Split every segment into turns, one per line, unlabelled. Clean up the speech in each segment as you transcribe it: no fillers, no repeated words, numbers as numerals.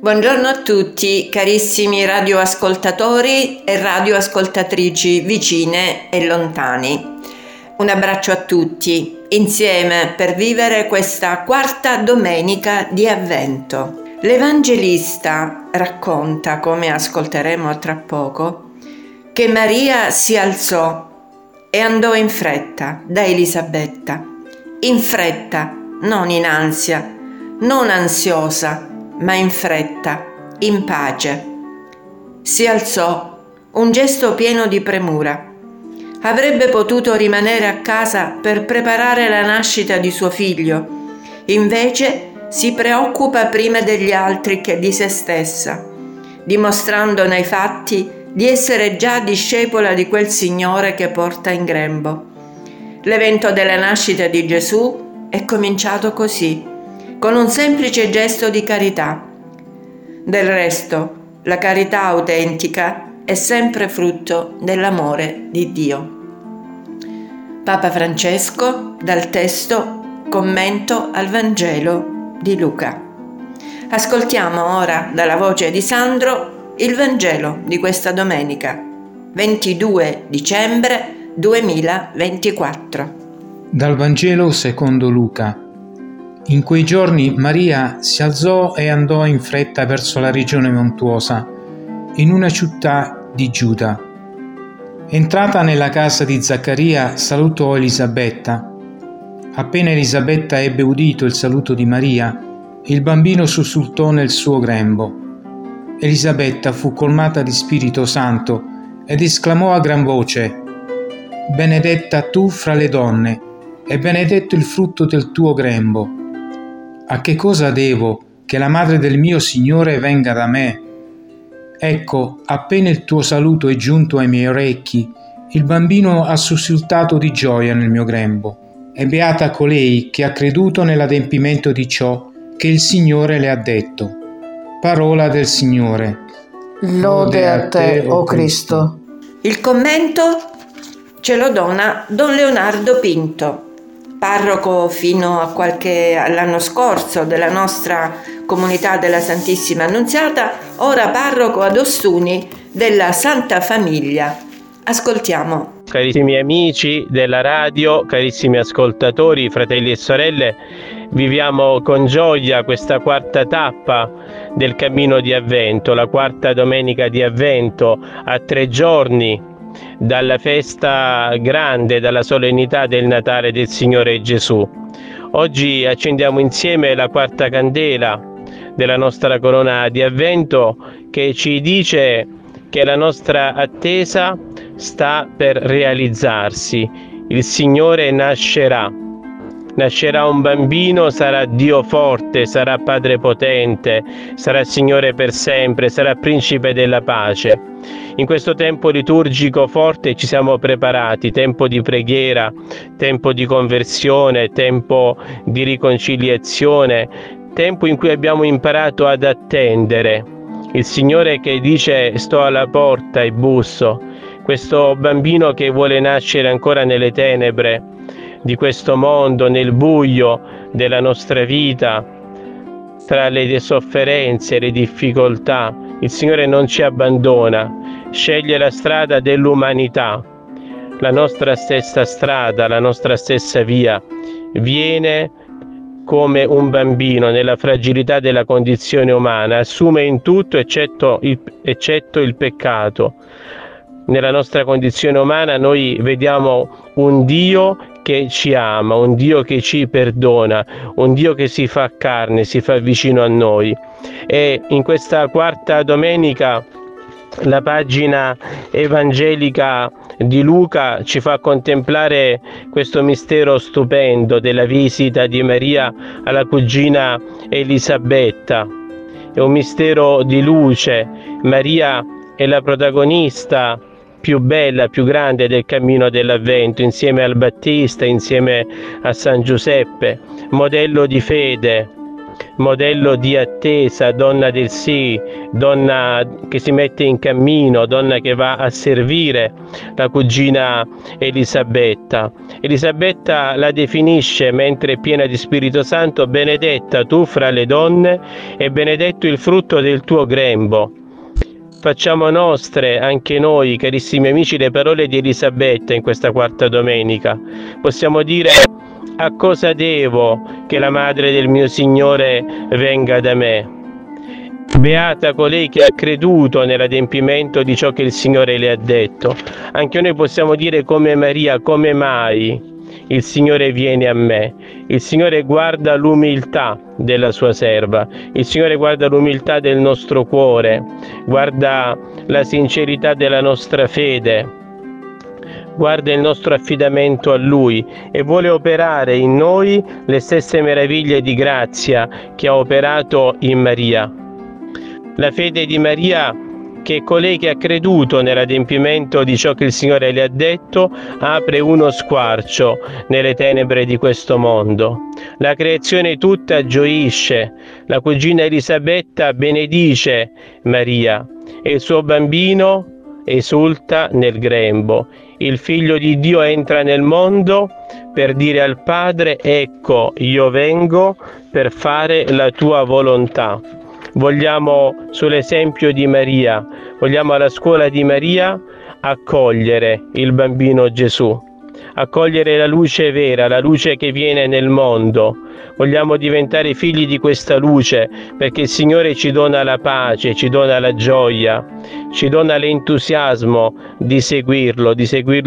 Buongiorno a tutti, carissimi radioascoltatori e radioascoltatrici vicine e lontani. Un abbraccio a tutti, insieme per vivere questa quarta domenica di Avvento. L'Evangelista racconta, come ascolteremo tra poco, che Maria si alzò e andò in fretta da Elisabetta. In fretta, non in ansia, non ansiosa, ma in fretta, in pace. Si alzò, un gesto pieno di premura. Avrebbe potuto rimanere a casa per preparare la nascita di suo figlio, invece si preoccupa prima degli altri che di se stessa, dimostrando nei fatti di essere già discepola di quel Signore che porta in grembo. L'evento della nascita di Gesù è cominciato così, con un semplice gesto di carità. Del resto, la carità autentica è sempre frutto dell'amore di Dio. Papa Francesco, dal testo Commento al Vangelo di Luca. Ascoltiamo ora dalla voce di Sandro il Vangelo di questa domenica, 22 dicembre 2024.
Dal Vangelo secondo Luca. In quei giorni Maria si alzò e andò in fretta verso la regione montuosa, in una città di Giuda. Entrata nella casa di Zaccaria, salutò Elisabetta. Appena Elisabetta ebbe udito il saluto di Maria, il bambino sussultò nel suo grembo. Elisabetta fu colmata di Spirito Santo ed esclamò a gran voce: «Benedetta tu fra le donne, e benedetto il frutto del tuo grembo. A che cosa devo che la madre del mio Signore venga da me? Ecco, appena il tuo saluto è giunto ai miei orecchi, il bambino ha sussultato di gioia nel mio grembo. E beata colei che ha creduto nell'adempimento di ciò che il Signore le ha detto». Parola del Signore.
Lode a te, o Cristo.
Il commento ce lo dona Don Leonardo Pinto, parroco fino all'anno scorso della nostra comunità della Santissima Annunziata, ora parroco ad Ostuni della Santa Famiglia. Ascoltiamo.
Carissimi amici della radio, carissimi ascoltatori, fratelli e sorelle, viviamo con gioia questa quarta tappa del cammino di Avvento, la quarta domenica di Avvento, a 3 giorni dalla festa grande, dalla solennità del Natale del Signore Gesù. Oggi accendiamo insieme la quarta candela della nostra corona di Avvento, che ci dice che la nostra attesa sta per realizzarsi. Il Signore nascerà un bambino, sarà Dio forte, sarà Padre potente, sarà Signore per sempre, sarà Principe della pace. In questo tempo liturgico forte ci siamo preparati, tempo di preghiera, tempo di conversione, tempo di riconciliazione, tempo in cui abbiamo imparato ad attendere il Signore che dice: sto alla porta e busso. Questo bambino che vuole nascere ancora nelle tenebre di questo mondo, nel buio della nostra vita, tra le sofferenze e le difficoltà, il Signore non ci abbandona, sceglie la strada dell'umanità, la nostra stessa strada, la nostra stessa via, viene come un bambino nella fragilità della condizione umana, assume in tutto eccetto il peccato. Nella nostra condizione umana noi vediamo un Dio che ci ama, un Dio che ci perdona, un Dio che si fa carne, si fa vicino a noi. E in questa quarta domenica la pagina evangelica di Luca ci fa contemplare questo mistero stupendo della visita di Maria alla cugina Elisabetta. È un mistero di luce. Maria è la protagonista più bella, più grande del cammino dell'Avvento, insieme al Battista, insieme a San Giuseppe, modello di fede, modello di attesa, donna del sì, donna che si mette in cammino, donna che va a servire la cugina Elisabetta. Elisabetta la definisce, mentre è piena di Spirito Santo: benedetta tu fra le donne e benedetto il frutto del tuo grembo. Facciamo nostre anche noi, carissimi amici, le parole di Elisabetta in questa quarta domenica. Possiamo dire: a cosa devo che la madre del mio Signore venga da me? Beata colei che ha creduto nell'adempimento di ciò che il Signore le ha detto. Anche noi possiamo dire come Maria: come mai il Signore viene a me? Il Signore guarda l'umiltà della sua serva, il Signore guarda l'umiltà del nostro cuore, guarda la sincerità della nostra fede, guarda il nostro affidamento a Lui e vuole operare in noi le stesse meraviglie di grazia che ha operato in Maria. La fede di Maria, che è colei che ha creduto nell'adempimento di ciò che il Signore le ha detto, apre uno squarcio nelle tenebre di questo mondo. La creazione tutta gioisce, la cugina Elisabetta benedice Maria e il suo bambino esulta nel grembo. Il Figlio di Dio entra nel mondo per dire al Padre: ecco, io vengo per fare la tua volontà. Vogliamo, sull'esempio di Maria, vogliamo alla scuola di Maria accogliere il bambino Gesù, accogliere la luce vera, la luce che viene nel mondo. Vogliamo diventare figli di questa luce, perché il Signore ci dona la pace, ci dona la gioia, ci dona l'entusiasmo di seguirlo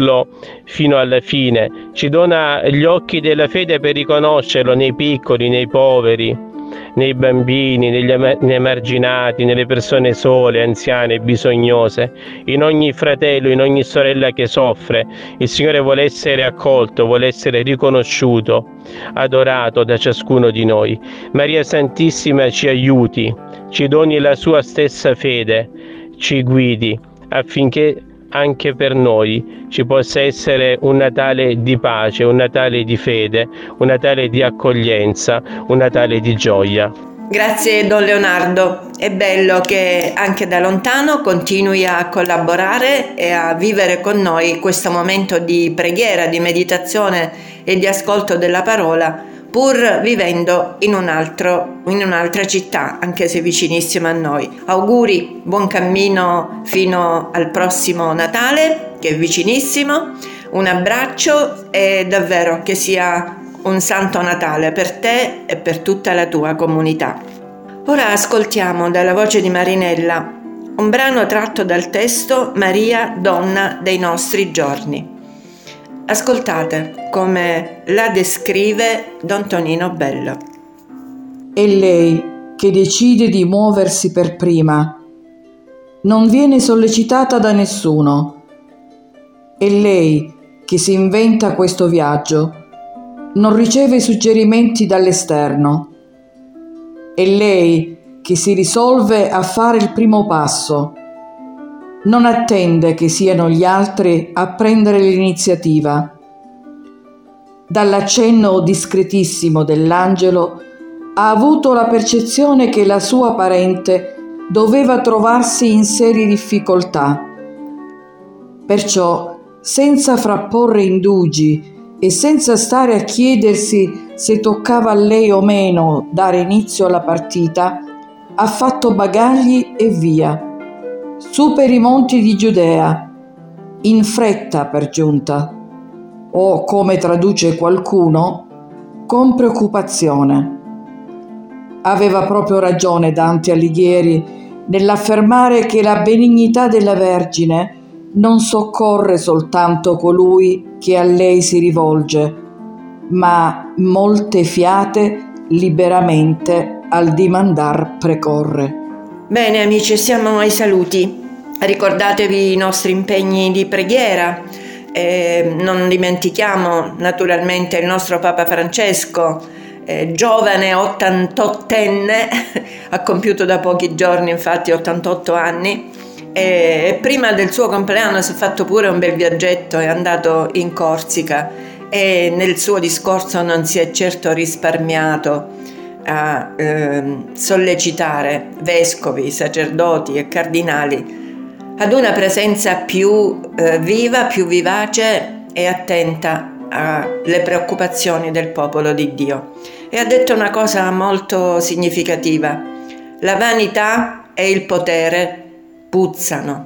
fino alla fine, ci dona gli occhi della fede per riconoscerlo nei piccoli, nei poveri, nei bambini, negli emarginati, nelle persone sole, anziane, bisognose, in ogni fratello, in ogni sorella che soffre. Il Signore vuole essere accolto, vuole essere riconosciuto, adorato da ciascuno di noi. Maria Santissima ci aiuti, ci doni la sua stessa fede, ci guidi affinché anche per noi ci possa essere un Natale di pace, un Natale di fede, un Natale di accoglienza, un Natale di gioia.
Grazie Don Leonardo, è bello che anche da lontano continui a collaborare e a vivere con noi questo momento di preghiera, di meditazione e di ascolto della parola, pur vivendo in un'altra città, anche se vicinissima a noi. Auguri, buon cammino fino al prossimo Natale, che è vicinissimo, un abbraccio e davvero che sia un santo Natale per te e per tutta la tua comunità. Ora ascoltiamo dalla voce di Marinella un brano tratto dal testo Maria, donna dei nostri giorni. Ascoltate come la descrive Don Tonino Bello.
È lei che decide di muoversi per prima. Non viene sollecitata da nessuno. È lei che si inventa questo viaggio. Non riceve suggerimenti dall'esterno. È lei che si risolve a fare il primo passo. Non attende che siano gli altri a prendere l'iniziativa. Dall'accenno discretissimo dell'angelo ha avuto la percezione che la sua parente doveva trovarsi in serie difficoltà. Perciò, senza frapporre indugi e senza stare a chiedersi se toccava a lei o meno dare inizio alla partita, ha fatto bagagli e via. Su per i monti di Giudea, in fretta per giunta, o come traduce qualcuno, con preoccupazione. Aveva proprio ragione Dante Alighieri nell'affermare che la benignità della Vergine non soccorre soltanto colui che a lei si rivolge, ma molte fiate liberamente al dimandar precorre.
Bene amici, siamo ai saluti. Ricordatevi i nostri impegni di preghiera. Non dimentichiamo naturalmente il nostro Papa Francesco, giovane 88enne, ha compiuto da pochi giorni infatti 88 anni, e prima del suo compleanno si è fatto pure un bel viaggetto, è andato in Corsica e nel suo discorso non si è certo risparmiato a sollecitare vescovi, sacerdoti e cardinali ad una presenza più viva, più vivace e attenta alle preoccupazioni del popolo di Dio. E ha detto una cosa molto significativa: la vanità e il potere puzzano,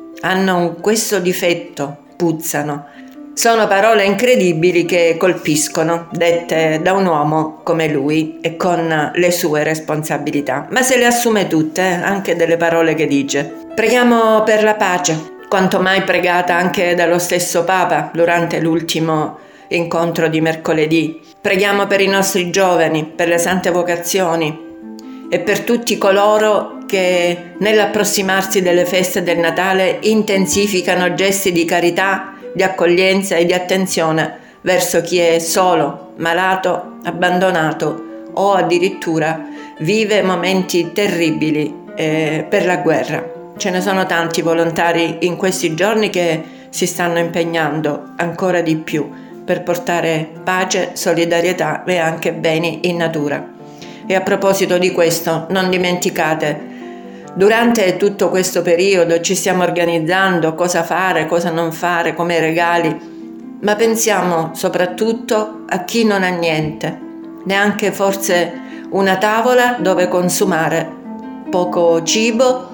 hanno questo difetto, puzzano. Sono parole incredibili che colpiscono, dette da un uomo come lui e con le sue responsabilità, ma se le assume tutte, anche delle parole che dice. Preghiamo per la pace, quanto mai pregata anche dallo stesso Papa durante l'ultimo incontro di mercoledì. Preghiamo per i nostri giovani, per le sante vocazioni e per tutti coloro che nell'approssimarsi delle feste del Natale intensificano gesti di carità, di accoglienza e di attenzione verso chi è solo, malato, abbandonato o addirittura vive momenti terribili per la guerra. Ce ne sono tanti volontari in questi giorni che si stanno impegnando ancora di più per portare pace, solidarietà e anche beni in natura. E a proposito di questo, non dimenticate, durante tutto questo periodo ci stiamo organizzando cosa fare, cosa non fare, come regali, ma pensiamo soprattutto a chi non ha niente, neanche forse una tavola dove consumare poco cibo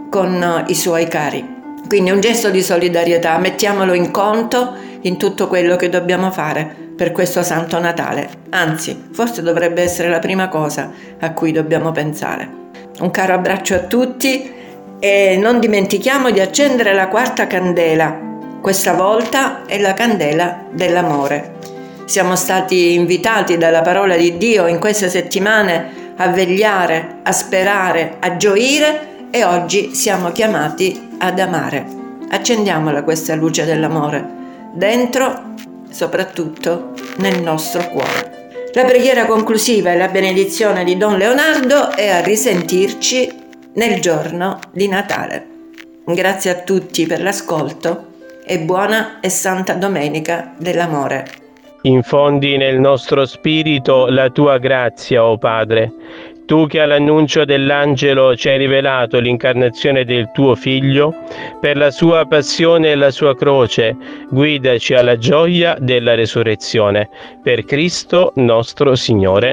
con i suoi cari. Quindi un gesto di solidarietà, mettiamolo in conto in tutto quello che dobbiamo fare per questo Santo Natale. Anzi, forse dovrebbe essere la prima cosa a cui dobbiamo pensare. Un caro abbraccio a tutti e non dimentichiamo di accendere la quarta candela. Questa volta è la candela dell'amore. Siamo stati invitati dalla parola di Dio in queste settimane a vegliare, a sperare, a gioire e oggi siamo chiamati ad amare. Accendiamola questa luce dell'amore, dentro, soprattutto nel nostro cuore. La preghiera conclusiva e la benedizione di Don Leonardo e a risentirci nel giorno di Natale. Grazie a tutti per l'ascolto e buona e santa domenica dell'amore.
Infondi nel nostro spirito la tua grazia, o Padre. Tu che all'annuncio dell'angelo ci hai rivelato l'incarnazione del tuo Figlio, per la sua passione e la sua croce, guidaci alla gioia della resurrezione. Per Cristo nostro Signore.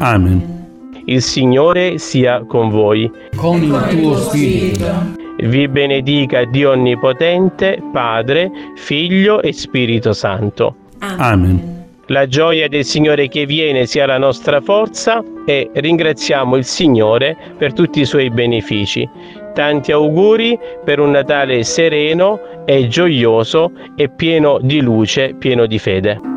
Amen.
Il Signore sia con voi.
Con il tuo spirito.
Vi benedica Dio Onnipotente, Padre, Figlio e Spirito Santo.
Amen.
La gioia del Signore che viene sia la nostra forza e ringraziamo il Signore per tutti i suoi benefici. Tanti auguri per un Natale sereno e gioioso e pieno di luce, pieno di fede.